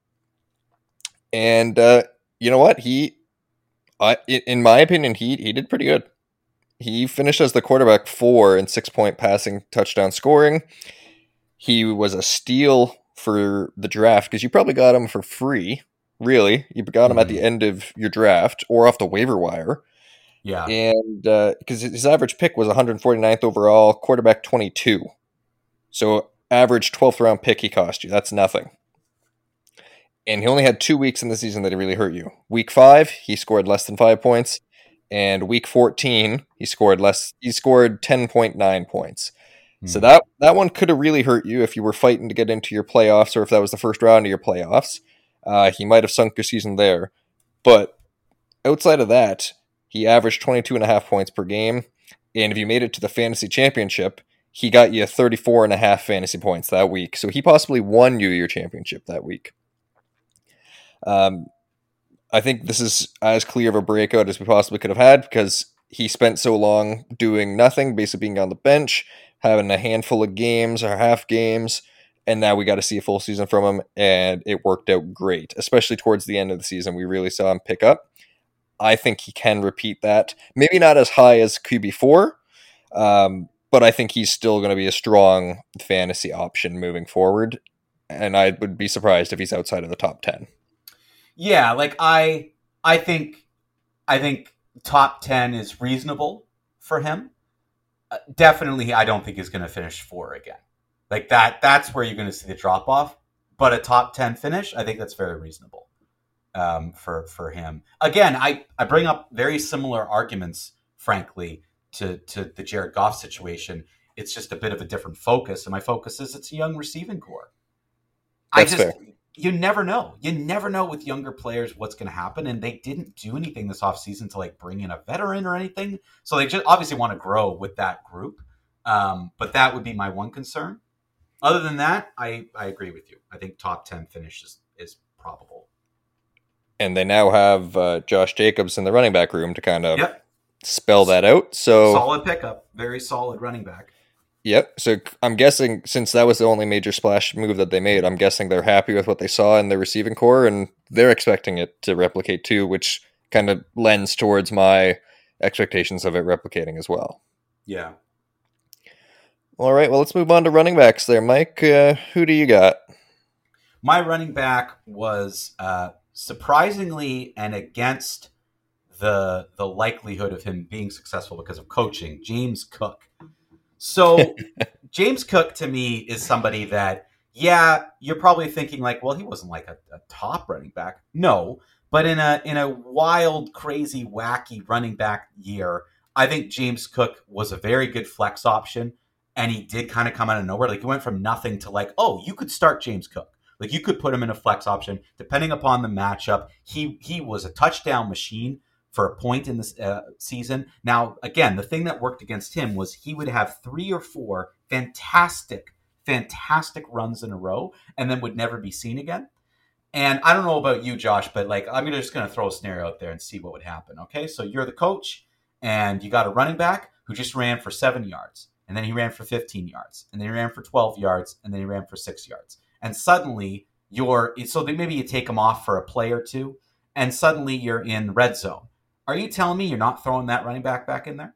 And uh, you know what? He, I, in my opinion, he he did pretty good. He finished as the quarterback four in six-point passing touchdown scoring. He was a steal for the draft because you probably got him for free. Really, you got him mm-hmm. at the end of your draft or off the waiver wire. Yeah. And because uh, his average pick was one forty-ninth overall, quarterback twenty-two. So average twelfth round pick he cost you. That's nothing. And he only had two weeks in the season that he really hurt you. Week five, he scored less than five points. And week fourteen, he scored less. He scored ten point nine points. Mm. So that, that one could have really hurt you if you were fighting to get into your playoffs or if that was the first round of your playoffs. Uh, he might have sunk your season there. But outside of that, he averaged twenty-two and a half points per game. And if you made it to the fantasy championship, he got you thirty-four and a half fantasy points that week. So he possibly won you your championship that week. Um, I think this is as clear of a breakout as we possibly could have had because he spent so long doing nothing, basically being on the bench, having a handful of games or half games, and now we got to see a full season from him, and it worked out great, especially towards the end of the season. We really saw him pick up. I think he can repeat that. Maybe not as high as Q B four, um, but I think he's still going to be a strong fantasy option moving forward, and I would be surprised if he's outside of the top ten. Yeah, like I, I think, I think top ten is reasonable for him. Uh, definitely, I don't think he's going to finish four again. Like that, that's where you're going to see the drop off. But a top ten finish, I think that's very reasonable. um, for for him. Again, I, I bring up very similar arguments, frankly, to to the Jared Goff situation. It's just a bit of a different focus, and my focus is it's a young receiving core. I That's just fair. you never know. You never know with younger players what's going to happen, and they didn't do anything this offseason to like bring in a veteran or anything. So they just obviously want to grow with that group. Um, but that would be my one concern. Other than that, I, I agree with you. I think top ten finish is, is probable. And they now have uh, Josh Jacobs in the running back room to kind of Yep. spell that out. So solid pickup, very solid running back. Yep. So I'm guessing since that was the only major splash move that they made, I'm guessing they're happy with what they saw in the receiving core, and they're expecting it to replicate too, which kind of lends towards my expectations of it replicating as well. Yeah. All right. Well, let's move on to running backs there, Mike. Uh, who do you got? My running back was uh, surprisingly and against the the likelihood of him being successful because of coaching, James Cook. So James Cook to me is somebody that, yeah, you're probably thinking like, well, he wasn't like a, a top running back. No, but in a in a wild, crazy, wacky running back year, I think James Cook was a very good flex option, and he did kind of come out of nowhere. Like he went from nothing to like, oh, you could start James Cook. Like you could put him in a flex option depending upon the matchup. He he was a touchdown machine for a point in this uh, season. Now, again, the thing that worked against him was he would have three or four fantastic, fantastic runs in a row and then would never be seen again. And I don't know about you, Josh, but like I'm just going to throw a scenario out there and see what would happen. Okay, so you're the coach and you got a running back who just ran for seven yards, and then he ran for fifteen yards, and then he ran for twelve yards, and then he ran for six yards. And suddenly you're so maybe you take him off for a play or two, and suddenly you're in the red zone. Are you telling me you're not throwing that running back back in there?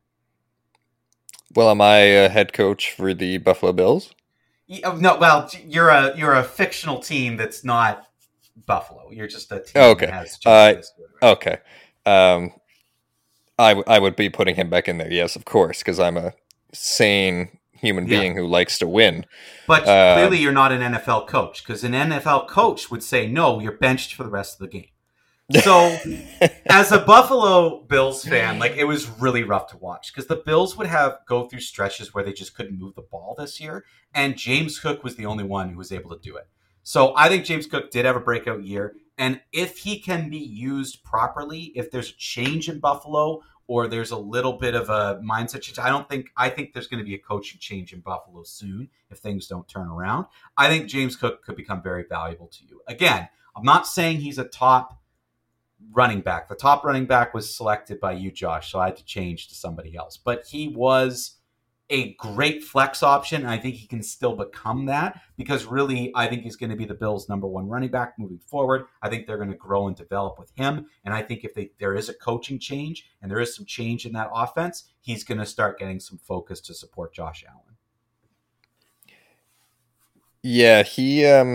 Well, am I a head coach for the Buffalo Bills? Yeah, no, well, you're a you're a fictional team that's not Buffalo. You're just a team okay. that has uh, okay. Um, I, w- I would be putting him back in there, yes, of course, because I'm a sane human Yeah. being who likes to win. But Um, clearly you're not an N F L coach, because an N F L coach would say, no, you're benched for the rest of the game. So as a Buffalo Bills fan, like it was really rough to watch because the Bills would have go through stretches where they just couldn't move the ball this year. And James Cook was the only one who was able to do it. So I think James Cook did have a breakout year. And if he can be used properly, if there's a change in Buffalo or there's a little bit of a mindset change, I don't think, I think there's going to be a coaching change in Buffalo soon if things don't turn around. I think James Cook could become very valuable to you. Again, I'm not saying he's a top running back. The top running back was selected by you, Josh, so I had to change to somebody else. But he was a great flex option. I think he can still become that because really, I think he's going to be the Bills' number one running back moving forward. I think they're going to grow and develop with him. And I think if they, there is a coaching change and there is some change in that offense, he's going to start getting some focus to support Josh Allen. Yeah, he... Um...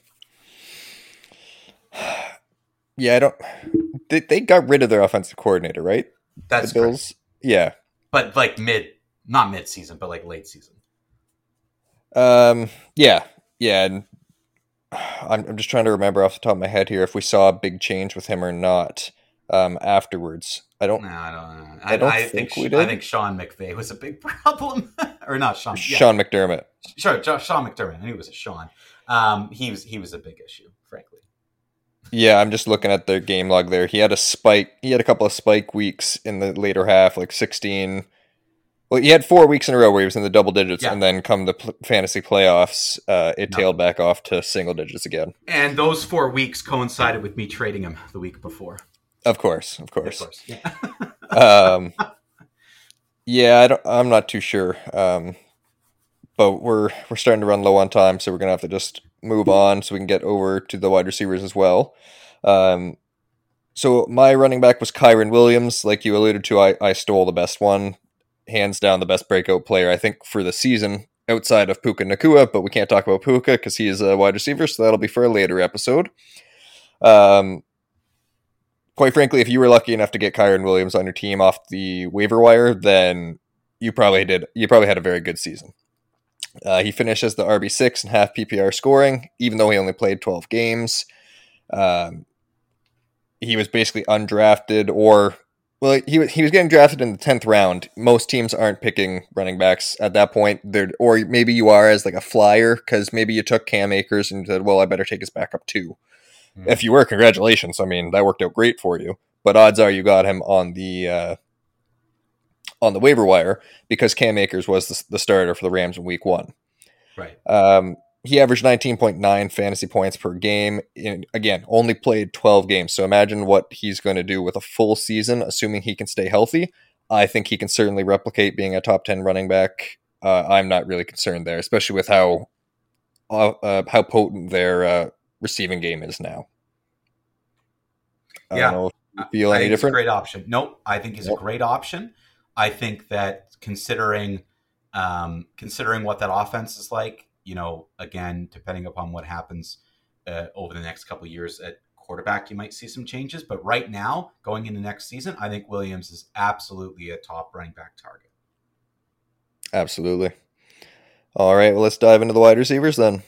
Yeah, I don't... They, they got rid of their offensive coordinator, right? That's the Bills. Correct. Yeah, but like mid, not mid season, but like late season. Um. Yeah. Yeah. And I'm I'm just trying to remember off the top of my head here if we saw a big change with him or not. Um. Afterwards, I don't. No, I don't know. I, I don't I think, think we did. I think Sean McVay was a big problem, or not Sean. Sean yeah. McDermott. Sure, Sean McDermott. I knew it was a Sean. Um. He was he was a big issue, frankly. Yeah, I'm just looking at their game log there. He had a spike. He had a couple of spike weeks in the later half, like sixteen. Well, he had four weeks in a row where he was in the double digits, yeah. and then come the pl- fantasy playoffs, uh, it no. tailed back off to single digits again. And those four weeks coincided with me trading him the week before. Of course, of course. Of course. Yeah. um, yeah, I don't, I'm not too sure. Um, but we're we're starting to run low on time, so we're gonna have to just move on so we can get over to the wide receivers as well. Um, so my running back was Kyren Williams. Like you alluded to, I, I stole the best one. Hands down the best breakout player, I think, for the season outside of Puka Nacua, but we can't talk about Puka because he is a wide receiver, so that'll be for a later episode. Um, quite frankly, if you were lucky enough to get Kyren Williams on your team off the waiver wire, then you probably did. You probably had a very good season. Uh, he finished as the R B six in half P P R scoring, even though he only played twelve games. Um, he was basically undrafted, or well, he was he was getting drafted in the tenth round. Most teams aren't picking running backs at that point. They're, or maybe you are as like a flyer because maybe you took Cam Akers and said, "Well, I better take his backup too." Mm. If you were, congratulations. I mean, that worked out great for you. But odds are you got him on the uh, on the waiver wire because Cam Akers was the, the starter for the Rams in Week One. Right. Um, he averaged nineteen point nine fantasy points per game. In, again, only played twelve games. So imagine what he's going to do with a full season, assuming he can stay healthy. I think he can certainly replicate being a top ten running back. Uh, I'm not really concerned there, especially with how uh, uh, how potent their uh, receiving game is now. I yeah, don't know if you feel I any think different. It's a great option. Nope, I think he's nope. a great option. I think that considering um, considering what that offense is like, you know, again, depending upon what happens uh, over the next couple of years at quarterback, you might see some changes. But right now, going into next season, I think Williams is absolutely a top running back target. Absolutely. All right, well, let's dive into the wide receivers then.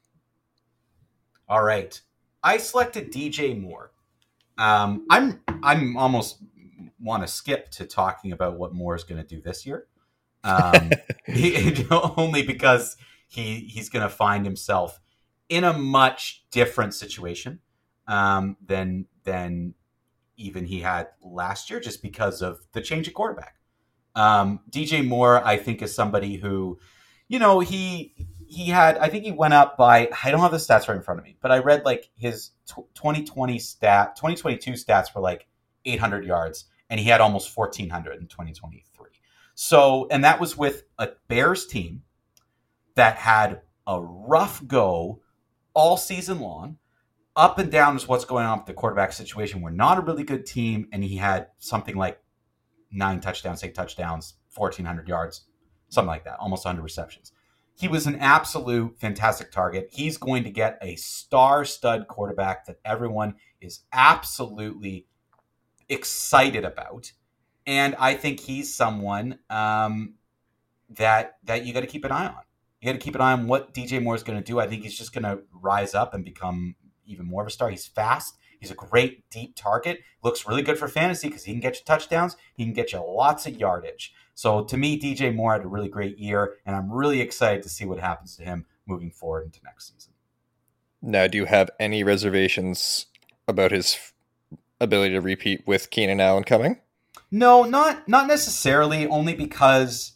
All right. I selected D J Moore. Um, I'm I'm almost want to skip to talking about what Moore is going to do this year. Um, he, only because he he's going to find himself in a much different situation um, than than even he had last year, just because of the change of quarterback. Um, D J Moore, I think, is somebody who, you know, he he had, I think he went up by, I don't have the stats right in front of me, but I read like his twenty twenty stat, twenty twenty-two stats were like eight hundred yards, and he had almost fourteen hundred in twenty twenty-three. So, and that was with a Bears team that had a rough go all season long. Up and down is what's going on with the quarterback situation. We're not a really good team, and he had something like nine touchdowns, eight touchdowns, fourteen hundred yards, something like that, almost one hundred receptions. He was an absolute fantastic target. He's going to get a star stud quarterback that everyone is absolutely excited about. And I think he's someone um, that that you got to keep an eye on. You got to keep an eye on what D J Moore is going to do. I think he's just going to rise up and become even more of a star. He's fast. He's a great deep target. Looks really good for fantasy because he can get you touchdowns. He can get you lots of yardage. So to me, D J Moore had a really great year, and I'm really excited to see what happens to him moving forward into next season. Now, do you have any reservations about his ability to repeat with Keenan Allen coming? No, not not necessarily, only because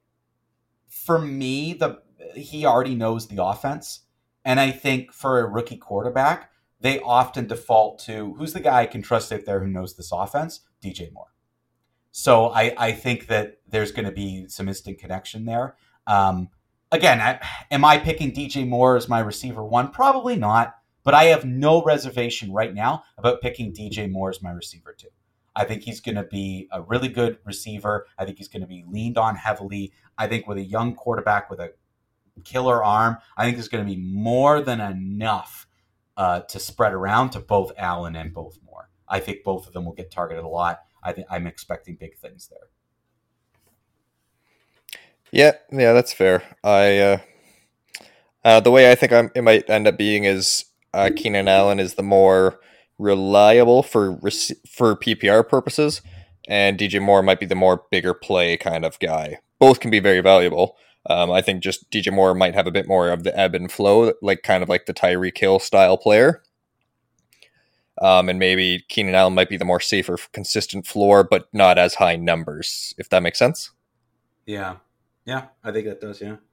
for me, the he already knows the offense. And I think for a rookie quarterback, they often default to, who's the guy I can trust out there who knows this offense? D J Moore. So I, I think that there's going to be some instant connection there. Um, again, I, am I picking D J Moore as my receiver one? Probably not. But I have no reservation right now about picking D J Moore as my receiver two. I think he's going to be a really good receiver. I think he's going to be leaned on heavily. I think with a young quarterback with a killer arm, I think there's going to be more than enough uh, to spread around to both Allen and both Moore. I think both of them will get targeted a lot. I think I'm expecting big things there. Yeah, yeah, that's fair. I uh, uh, the way I think I'm, it might end up being is uh, Keenan Allen is the more reliable for for P P R purposes, and D J Moore might be the more bigger play kind of guy. Both can be very valuable. Um, I think just D J Moore might have a bit more of the ebb and flow, like kind of like the Tyreek Hill style player. Um, and maybe Keenan Allen might be the more safer, consistent floor, but not as high numbers, if that makes sense. Yeah. Yeah, I think that does, yeah.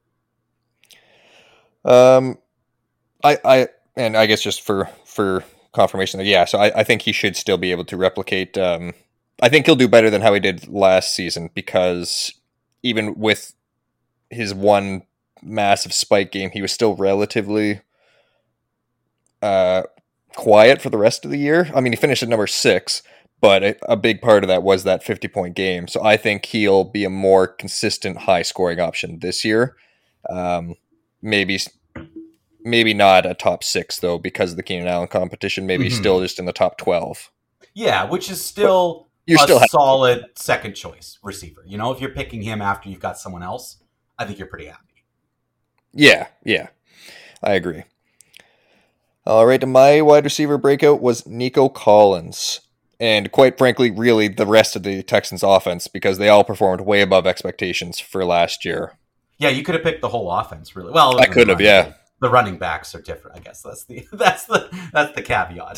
Um, I, I, and I guess just for, for confirmation, that yeah, so I, I think he should still be able to replicate. Um, I think he'll do better than how he did last season, because even with his one massive spike game, he was still relatively uh, quiet for the rest of the year. I mean, he finished at number six, but a, a big part of that was that fifty-point game. So I think he'll be a more consistent, high-scoring option this year. Um, maybe maybe not a top six, though, because of the Keenan Allen competition. Maybe mm-hmm. still just in the top twelve. Yeah, which is still you a still solid have- second choice receiver. You know, if you're picking him after you've got someone else, I think you're pretty happy. Yeah, yeah. I agree. All right, my wide receiver breakout was Nico Collins. And quite frankly, really the rest of the Texans offense, because they all performed way above expectations for last year. Yeah, you could have picked the whole offense, really. Well, I could have, yeah. Game. The running backs are different, I guess. That's the that's the that's the caveat.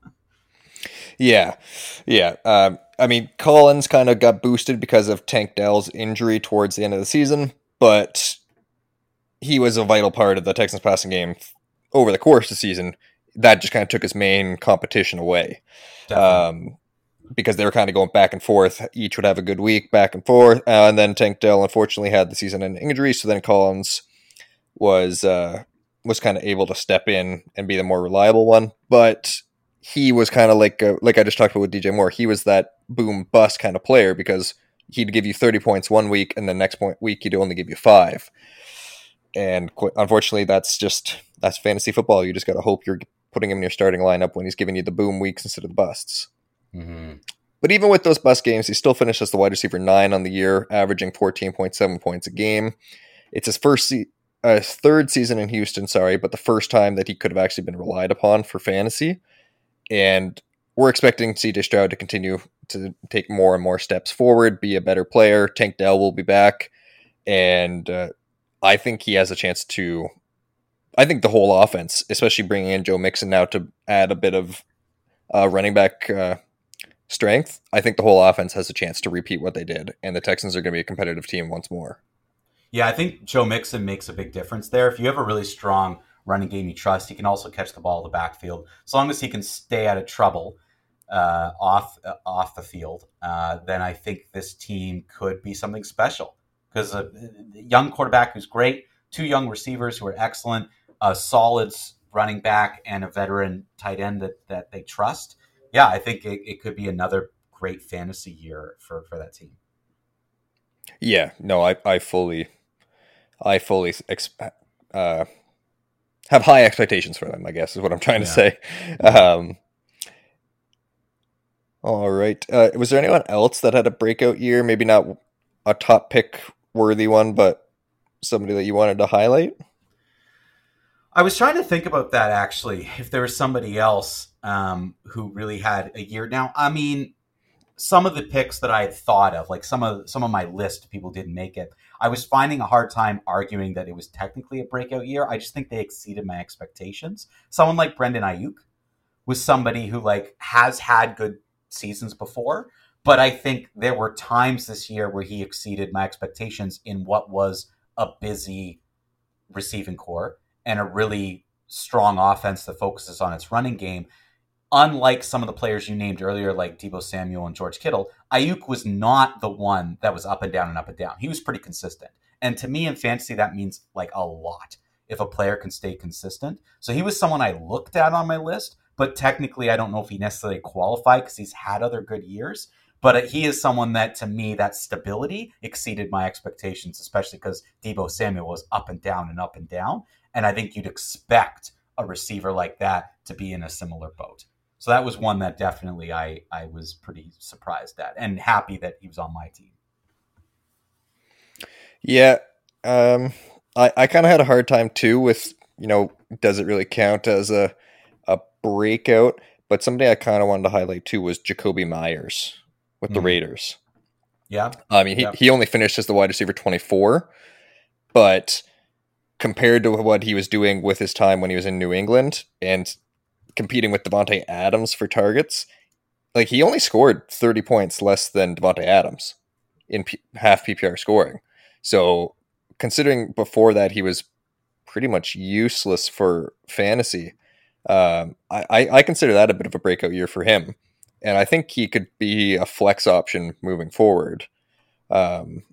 yeah, yeah. Um, I mean, Collins kind of got boosted because of Tank Dell's injury towards the end of the season, but he was a vital part of the Texans passing game over the course of the season. That just kind of took his main competition away. Um, because they were kind of going back and forth. Each would have a good week back and forth. Uh, and then Tank Dell unfortunately had the season ending injury. So then Collins was, uh, was kind of able to step in and be the more reliable one. But he was kind of like, uh, like I just talked about with D J Moore, he was that boom bust kind of player because he'd give you thirty points one week and the next point week he'd only give you five. And qu- unfortunately that's just, that's fantasy football. You just got to hope you're putting him in your starting lineup when he's giving you the boom weeks instead of the busts. Mm-hmm. But even with those bust games, he still finished as the wide receiver nine on the year, averaging fourteen point seven points a game. It's his first se- uh, third season in Houston, sorry, but the first time that he could have actually been relied upon for fantasy. And we're expecting C J Stroud to continue to take more and more steps forward, be a better player. Tank Dell will be back. And uh, I think he has a chance to... I think the whole offense, especially bringing in Joe Mixon now to add a bit of uh, running back... Uh, strength, I think the whole offense has a chance to repeat what they did, and the Texans are going to be a competitive team once more. Yeah, I think Joe Mixon makes a big difference there. If you have a really strong running game you trust, he can also catch the ball in the backfield. As long as he can stay out of trouble uh, off uh, off the field, uh, then I think this team could be something special. Because a young quarterback who's great, two young receivers who are excellent, a solid running back, and a veteran tight end that, that they trust. Yeah, I think it, it could be another great fantasy year for, for that team. Yeah, no, I, I fully, I fully exp- uh, have high expectations for them, I guess is what I'm trying yeah. to say. Um, all right. Uh, was there anyone else that had a breakout year? Maybe not a top pick worthy one, but somebody that you wanted to highlight? I was trying to think about that, actually, if there was somebody else um, who really had a year. Now, I mean, some of the picks that I had thought of, like some of some of my list, people didn't make it. I was finding a hard time arguing that it was technically a breakout year. I just think they exceeded my expectations. Someone like Brendan Ayuk was somebody who like has had good seasons before, but I think there were times this year where he exceeded my expectations in what was a busy receiving core and a really strong offense that focuses on its running game. Unlike some of the players you named earlier, like Deebo Samuel and George Kittle, Ayuk was not the one that was up and down and up and down. He was pretty consistent. And to me in fantasy, that means like a lot if a player can stay consistent. So he was someone I looked at on my list, but technically I don't know if he necessarily qualified because he's had other good years. But he is someone that, to me, that stability exceeded my expectations, especially because Deebo Samuel was up and down and up and down. And I think you'd expect a receiver like that to be in a similar boat. So that was one that definitely I, I was pretty surprised at and happy that he was on my team. Yeah, um, I, I kind of had a hard time too with, you know, does it really count as a a breakout? But somebody I kind of wanted to highlight too was Jacoby Myers with mm. the Raiders. Yeah. I mean, he, yeah. he only finished as the wide receiver twenty-four, but compared to what he was doing with his time when he was in New England and competing with Devontae Adams for targets, like he only scored thirty points less than Devontae Adams in P- half P P R scoring. So considering before that he was pretty much useless for fantasy, um, I, I, I consider that a bit of a breakout year for him. And I think he could be a flex option moving forward. Um,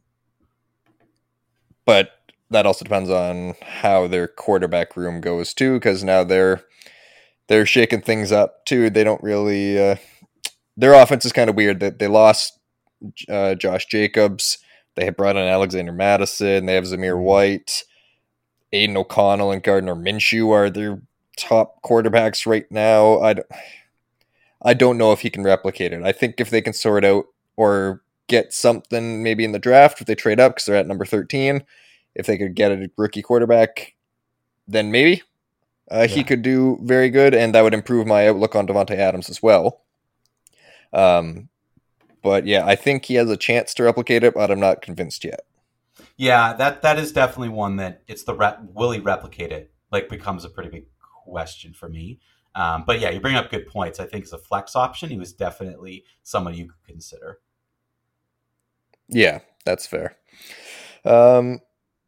but that also depends on how their quarterback room goes too, because now they're they're shaking things up too. They don't really uh, their offense is kind of weird. That they, they lost uh, Josh Jacobs. They have brought in Alexander Madison. They have Zamir White, Aiden O'Connell, and Gardner Minshew are their top quarterbacks right now. I don't, I don't know if he can replicate it. I think if they can sort out or get something maybe in the draft, if they trade up because they're at number thirteen, if they could get a rookie quarterback, then maybe. Uh, Yeah. He could do very good, and that would improve my outlook on Devontae Adams as well. Um, but yeah, I think he has a chance to replicate it, but I'm not convinced yet. Yeah, that that is definitely one that it's the rep, will he replicate it? Like becomes a pretty big question for me. Um, but yeah, you bring up good points. I think as a flex option, he was definitely someone you could consider. Yeah, that's fair. Um,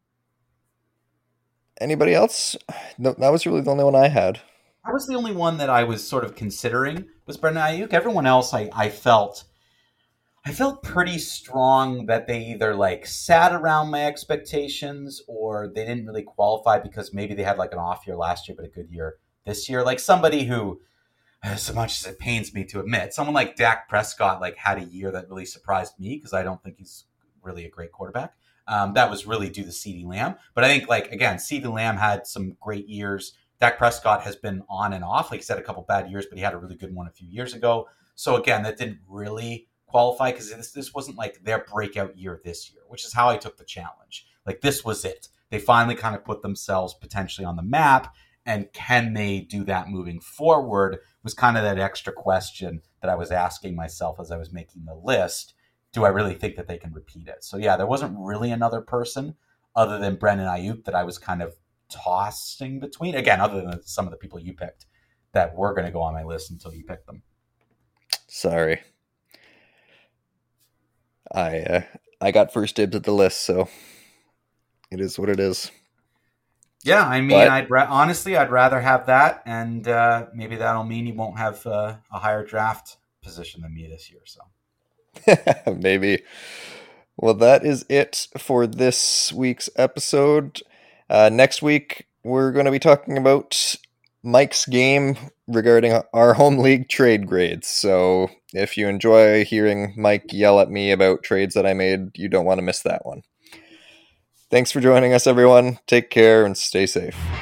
anybody else? No, that was really the only one I had. That was the only one that I was sort of considering was Brendan Ayuk. Everyone else, I, I felt I felt pretty strong that they either like sat around my expectations or they didn't really qualify because maybe they had like an off year last year but a good year this year. Like somebody who, as much as it pains me to admit, someone like Dak Prescott like had a year that really surprised me because I don't think he's really a great quarterback. Um, that was really due to CeeDee Lamb. But I think like again, CeeDee Lamb had some great years. Dak Prescott has been on and off. Like he said, a couple bad years, but he had a really good one a few years ago. So again, that didn't really qualify because this this wasn't like their breakout year this year, which is how I took the challenge. Like this was it. They finally kind of put themselves potentially on the map, and can they do that moving forward was kind of that extra question that I was asking myself as I was making the list. Do I really think that they can repeat it? So yeah, there wasn't really another person other than Brendan Ayuk that I was kind of tossing between. Again, other than some of the people you picked that were going to go on my list until you picked them. Sorry. I uh, I got first dibs at the list, so it is what it is. Yeah, I mean, But- I'd ra- honestly, I'd rather have that, and uh, maybe that'll mean you won't have uh, a higher draft position than me this year. So Maybe. Well, that is it for this week's episode. Uh, next week, we're going to be talking about Mike's game regarding our home league trade grades. So if you enjoy hearing Mike yell at me about trades that I made, you don't want to miss that one. Thanks for joining us, everyone. Take care and stay safe.